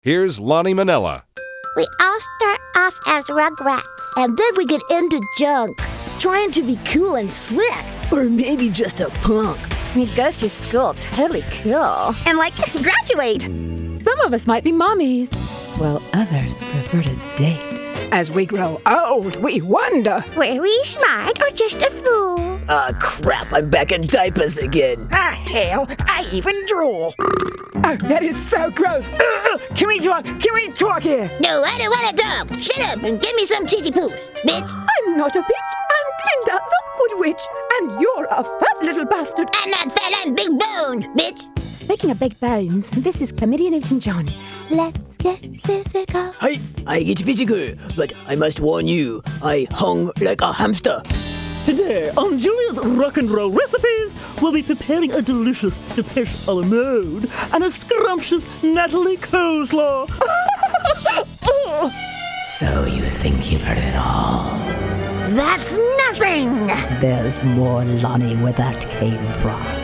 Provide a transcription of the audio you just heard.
Here's Lonnie Manella. We all start off as Rugrats. And then we get into junk, trying to be cool and slick. Or maybe just a punk. We go through school totally cool. And graduate. Some of us might be mommies, while others prefer to date. As we grow old, we wonder. Were we smart or just a fool? Ah, crap, I'm back in diapers again. Ah, hell, I even drool. Oh, that is so gross. Can we talk? Can we talk here? No, I don't want to talk. Shut up and give me some cheesy poos, bitch. I'm not a bitch. I'm Glinda, the good witch. And you're a fat little bastard. I'm not fat, I'm big boned, bitch. Speaking of big bones, this is Comedian Newton John. Let's get physical. Hi, I get physical, but I must warn you, I hung like a hamster. Today on Julia's Rock and Roll Recipes, we'll be preparing a delicious Depeche a la mode and a scrumptious Natalie coleslaw. So you think you've heard it all? That's nothing. There's more, Lonnie, where that came from.